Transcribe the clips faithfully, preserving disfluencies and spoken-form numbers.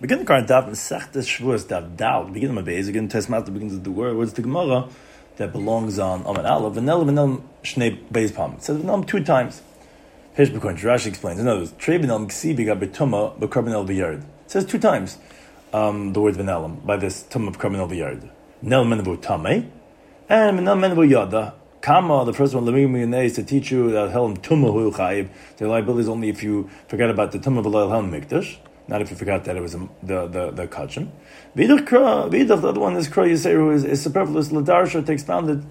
Begin the current daf Mesechtes Shavuos daf Dal. Begin with base again. Tesmat begins with the word words the Gemara that belongs on Amad Aleph. V'nel v'nel shnei beis pam. It says v'nel two times. Peish b'koin. Rashi explains. In other words, trei v'nel g'si b'gab b'tuma b'karbonel b'yard. It says two times um, the word v'nelim by this tum of karbonel b'yard. Nel menavu tamei and v'nel menavu yada. Kama, the first one, is to teach you that Helm Tumah Hu Chayiv. The liability is only if you forget about the Tumah V'Layil Helm Mikdash, not if you forgot that it was a, the the the Kachim. V'idach Kra, V'idach, the other one is Kra Yisera, is, is superfluous. L'darsha to expound it.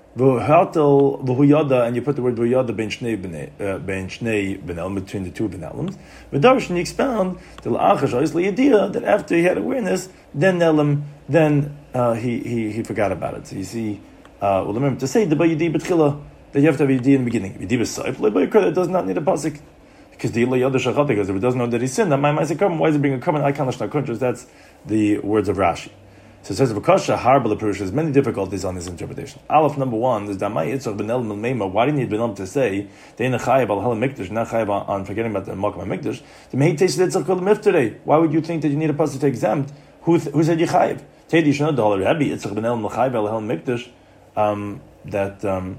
V'hatel V'huyada, and you put the word V'huyada ben Shnei ben Shnei Benel between the two Benelims. V'darsha, and you expound the L'achash is L'yadiyah that after he had awareness, then Nelim, then uh, he he he forgot about it. So you see. Uh, well, remember to say the bayidi betchila that you have to have yidi in the beginning. Yidi b'saif lebayikra that does not need a pasuk because the ilayad shachati because if it doesn't know that he sinned, that might say come. Why is it being a carbon? I can't understand. That's the words of Rashi. So it says v'kasha harba leperush. There's many difficulties on this interpretation. Aleph number one is damai yitzchak benel milmeima. Why do you need benel to say they in the chayav al halam mikdash not chayav on forgetting about the makom mikdash? The mei teis yitzchak kol mifteri. Why would you think that you need a pasuk to exempt? Who who said you chayav? Tedi shno dollar rabbi yitzchak benel chayav al halam mikdash. Um, that um,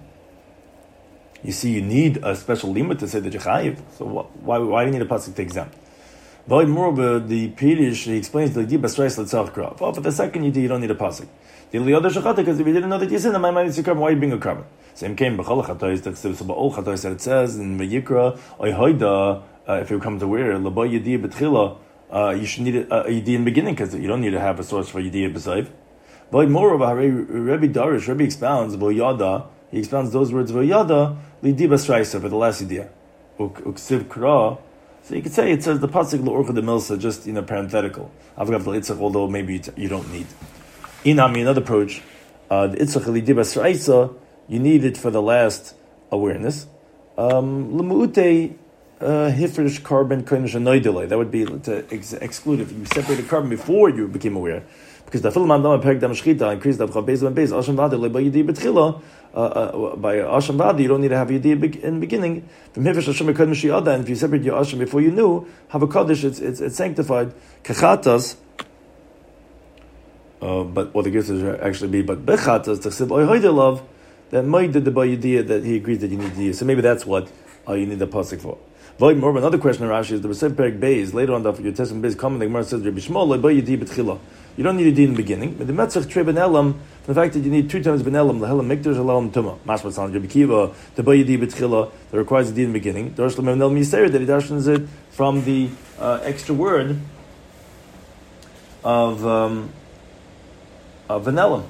you see, you need a special limit to say that you're chayiv. So wh- why why do you need a pasuk to exempt? But moreover, the Pirish he explains the di basreis letzach krav. Well, for the second you do, you don't need a pasuk. The liyada shachata because if you didn't know that you sinned, then my mind is your carbon. Why are you being a carbon? Same came b'chol chatois that says b'ol chatois that it says in Vayikra oy hoida if you come to where labo yedi betchila you should need a, a yedi in the beginning because you don't need to have a source for yedi b'sayv. But moreover, Rabbi Darish, Rabbi expounds V'yada. He expounds those words V'yada lidibas raisa for the last idea. Uksiv kra. So you could say it says the pasuk l'orcha de milsa, just you know parenthetical. Avgav l'Itzchak, although maybe you don't need. Inami, another approach. Uh, the Itzchak lidibas raisa, you need it for the last awareness. L'muute hifrish carbon koinish anoidele. That would be to ex- exclude if you separated carbon before you became aware. Because the film Mandama Perek Dam Shchita increased the Chabez and Bez Asham Vadi by Yidi Betchila by Asham Vadi you don't need to have Yidi in the beginning. From Hivish Asham Ekad Mishiyada, and if you separate your Asham before you knew, have a Kaddish, it's it's, it's sanctified. Kechatas, uh, but what the gift is actually be, but Bechatas Tachsib Oy Hoydelav that might did the Bayidiyah that he agreed that you need Yidiyah. So maybe that's what uh, you need the pasuk for. Volume more. Another question in Rashi is the B'Sev Perek Beis later on the your testament Beis comment the Gemara says Rabbi Shmuel Lo Yidi Betchila. You don't need a din in the beginning, but the Metzach Trei Benelam, the fact that you need two times Benelam, the Helam Mikdash, Helam Tumah, Mashma San Rabbi Kiva, the Bayidi Betchila, that requires a din in the beginning. Darsh Lemel Miser that he dashes it from the uh, extra word of um, of Benelam.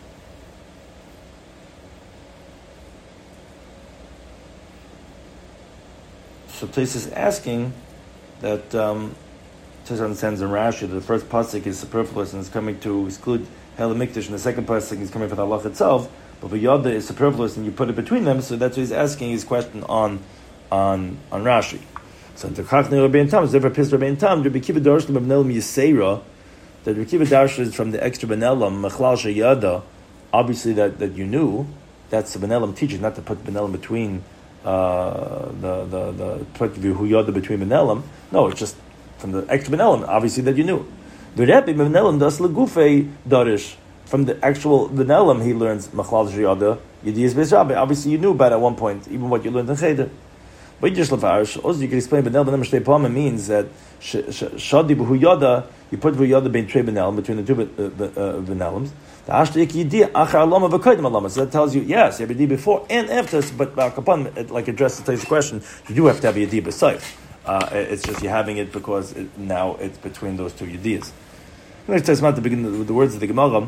So Tais is asking that. Um, Tais understands in Rashi that the first pasuk is superfluous and is coming to exclude Hel Mikdash, and the second pasuk is coming for the halach itself. But V'yada is superfluous, and you put it between them. So that's what he's asking his question on on on Rashi. So the Chachne Rabbi Tam is ever pissed Rabbi Tam. Rabbi Kiva Darshlim Benelam Yisera. That Rabbi Kiva Darshlim is from the extra Benelam Mechlal Sheyada. Obviously, that, that you knew that's the Benelam teaching, not to put Benelam between uh, the the the put V'yada between Benelam. No, it's just from the extra Benelam, obviously that you knew. The Rebbe Benelam does legufei darish. From the actual Benelam, he learns machlal shiyada yediyas beis rabbi. Obviously, you knew about at one point, even what you learned in Cheder. But just lefarish, also you can explain Benelam Shtei Pama means that shadi b'huyada you put b'huyada bein trei Benelam between the two Benelams. The ashtayik yediyah achar alama v'koydim alama. So that tells you yes, you have yediyah before and after. But upon it, like address the question, you do have to have a yediyah b'sayf. Uh, it's just you're having it because it, now it's between those two yediyas. Let's talk about the beginning with the words of the Gemara.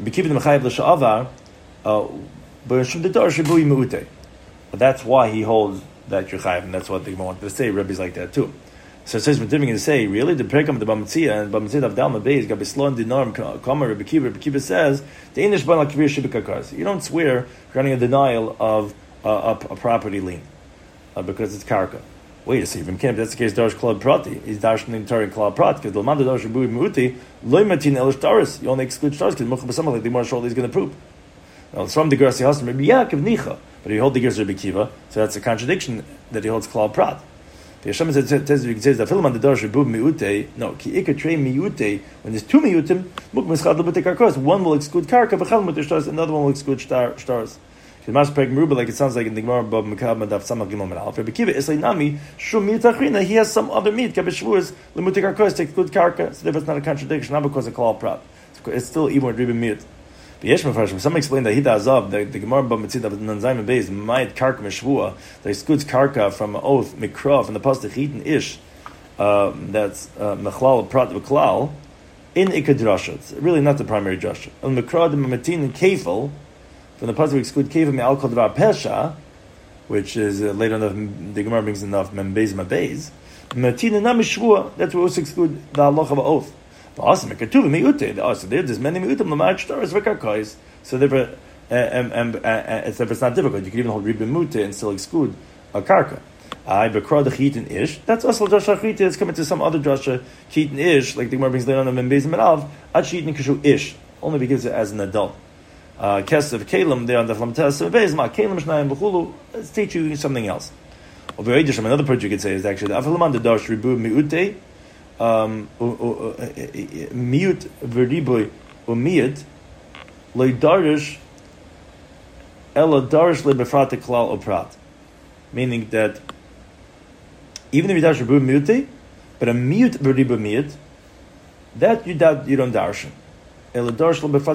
But that's why he holds that you're chayav, and that's what the Gemara wanted to say. Rebbe's like that too. So it says we're going to say really the perikam the Bamitzia and Bamitzia of Dalma Beis got Bislon Dinarim Kamar Rebbe Kiva. Rebbe Kiva says the Inish Ban Lakivir Shibikakars. You don't swear regarding a denial of uh, a, a property lien uh, because it's karka. Wait a second, if that's the case, Darsh Klal Prati. He's Darsh Nintari Klal Prat, because the Manda Darsh Bui Muti, Loy Matin Elish Taris. You only exclude stars because Mukhab Samah, like the more shortly is going to prove. Now it's from the Gersi Hassan, Maybe Yaakov Nicha, but he holds the Gersi Rabbi Kiva, so that's a contradiction that he holds Klal Prat. The Hashem says says the film on the Darsh Rebub Miute. No, ki ikar trei miute. When there's two miutim, muk mischad lebutik karkos. One will exclude karka, b'chal muter stars. Another one will exclude star, stars. Like it sounds like in the Gemara above Mekab Madaf Samach Gimel Menal. For Bekiva Islay Nami Shum Mitachrina, he has some other meat. Kabeshvuas Lemutik Karkos takes good karka. So therefore it's not a contradiction, not because of Klal Prat. It's still even with Ribi Meat. The Yeshma Farshim, some explain that Hida Azav, the, the Gemara above Mitzid of Nanzayim Beis might karka meshvua that excludes karka from an oath mikra from the pasuk Chitin Ish. Uh, that's Mechlal Prat V'Klal in Ikadrasha. It's really not the primary drasha. Al Mikra de Matin and Kefal. From the pasuk we exclude kevim al kol davar pesha, which is uh, later on the Gemara brings enough membez mabez. Matina namishvua. That's what we also exclude the halacha of oath. But also mekatuv miute. Also there's many miutim l'ma'at shtaris v'karkais. So therefore, uh, um, um, uh, uh, it's, it's not difficult. You can even hold ribim mute and still exclude a karka. I bekra the chitin ish. That's also drasha chita. It's coming to some other drasha chitin ish, like the Gemara brings later on the membez merav. At chitin kishu ish only because it as an adult. Uh, Kesef Kalim there on the Flamtes Vezma Kalim Shnayim B'Chulu. Let's teach you something else. Over Eidish, another part you could say is actually the Afalaman the Darsh Ribu Miute Miut Veriboy Umiut Leidarish Ela Darish Lebefrat Klal Oprat, meaning that even if you dash Ribu Miute, but a Miut Veriboy Miut, that you that you don't darshan. Then you're actually going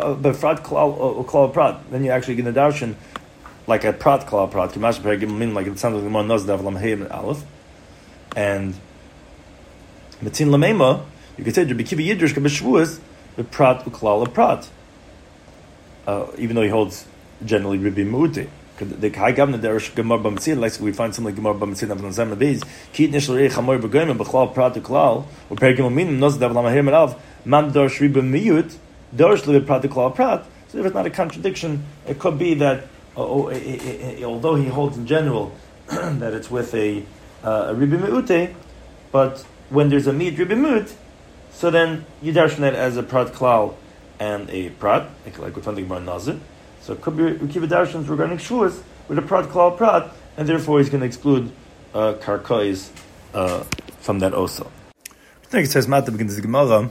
to darshan like a prat klal prat. Like it sounds like the one knows the avlam aleph. And metin lamema, you could say Rabbi Kiva Yidrish kabeshvuas the prat uklal prat. Even though he holds generally Rabbi Mu'ute. The high governor derish gemar b'mitzid, like we find something like gemar b'mitzid of the beis. Kit nishal reich hamoy b'goyim b'chlal prat uklal or pergim minim knows the avlam heim alav. Man darsh riba miyut, darsh libe prat klal prat. So if it's not a contradiction, it could be that uh, oh, it, it, it, although he holds in general that it's with a uh, a riba miyute, but when there's a miyut riba miyut, so then you darshan that as a prat klal and a prat, like, like we found the Gemara Nazir. So it could be Rikiva darshans regarding shuas with a prat klal prat, and therefore he's going to exclude uh, karkais uh, from that also. I think it says Mata begins the Gemara.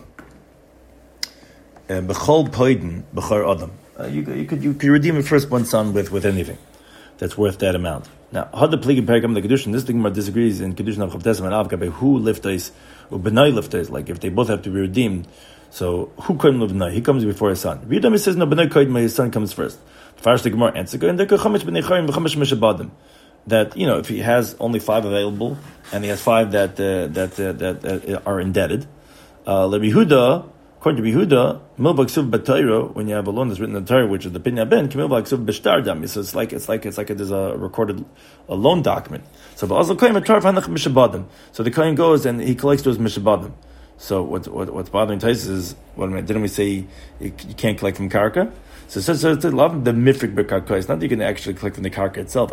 Bechol poiden bechor adam. You you could you could redeem your firstborn son with, with anything that's worth that amount. Now, had the plig in Perikam the Kedushin, this Gemara disagrees in Kedushin of Chavtes and Av Gabe who liftais or benai liftais, like if they both have to be redeemed. So who couldn't live benai? He comes before his son. Readam says no benai koid, his son comes first. First the Gemara answer and the chamish benai chayim v'chamish mishabadim. That you know if he has only five available and he has five that uh, that uh, that uh, are indebted. Uh, Rabbi Yehuda. According to Yehuda, milbak suv b'Torah, when you have a loan that's written in the Torah, which is the Pinya Ben, milbak suv b'shtardam. So it's like it's like it's like there's a recorded a loan document. So but also kohen atar v'hanach mishabadim. So the kohen goes and he collects those mishabadim. So what, what what's bothering Taisus is what didn't we say you, you can't collect from karka? So so so it's a lot of the mifrik b'karka. It's not that you can actually collect from the karka itself.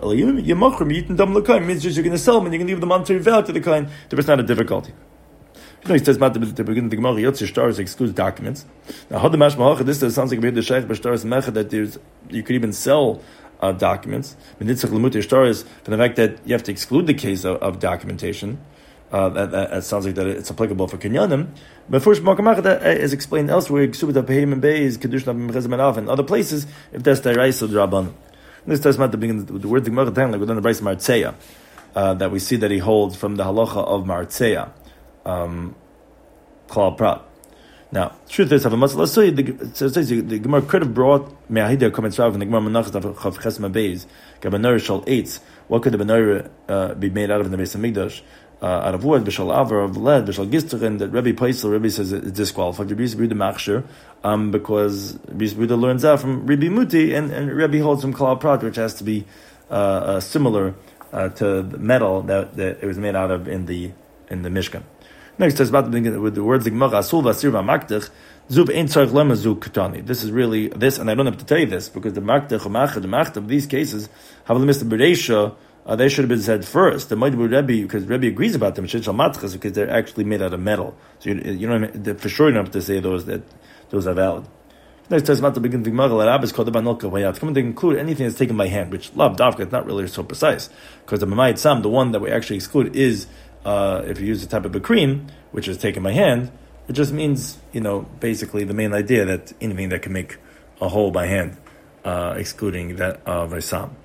Yemachrim means just you're going to sell them and you can leave the monetary value to the kohen. There's not a difficulty. You know, he says, at the beginning of the Gemara, Yotzi Stars excludes documents. Now, how the Mashmah, this sounds like a bit of the Shaykh B'Stars Mecha, that there's, you could even sell uh, documents. Menitzach Lemut Stars, for the fact that you have to exclude the case of, of documentation. Uh, that, that, that sounds like that it's applicable for Kinyanim. But first, Makamacha, that is explained elsewhere, Ksubit of Pehim and Beis, Kedushin of Mechazim and Av, and other places, if that's the Raisa Draban. This does not begin the word the Gemara, like within the Bryce Martzeya, uh, that we see that he holds from the halacha of Martzeya. Um, Klal Prat. Now, truth is, have a muscle. Let's say the, the, the Gemara could have brought Me'ahidya comments out from the Gemara Menachas of Chav Chesma Beis, Gabanur Shal Eitz. What could the Benur uh, be made out of in the Beis Hamikdash? Uh, out of wood, Bishal Avar, of lead, Bishal Gisterin, that Rebbe Paisel, Rebbe says it's disqualified. Rebbe Yisrael the Machshir, um, because Rebbe Yisrael learns out from Rebbe Muti, and, and Rebbe holds from Klal Prat, which has to be uh, uh, similar uh, to the metal that, that it was made out of in the in the Mishkan. Next, with the words like Asul Vasir Maktich, Zub Ein Tzarich Lema Zub Ketani. This is really this, and I don't have to tell you this because the Maktich or Machad, the Machtach of these cases have the Mister Bereisha. Uh, they should have been said first. The Moed Rebbe, because Rebbe agrees about them, because they're actually made out of metal. So you, you know, for sure you don't have to say those that those are valid. Next time, about to begin the Gemara, is called the Banolka way out. It's coming to include anything that's taken by hand, which love davka is not really so precise, because the Mamayit Sam, the one that we actually exclude, is uh, if you use the type of bakrin, which is taken by hand. It just means, you know, basically the main idea that anything that can make a hole by hand, uh, excluding that of a Sam.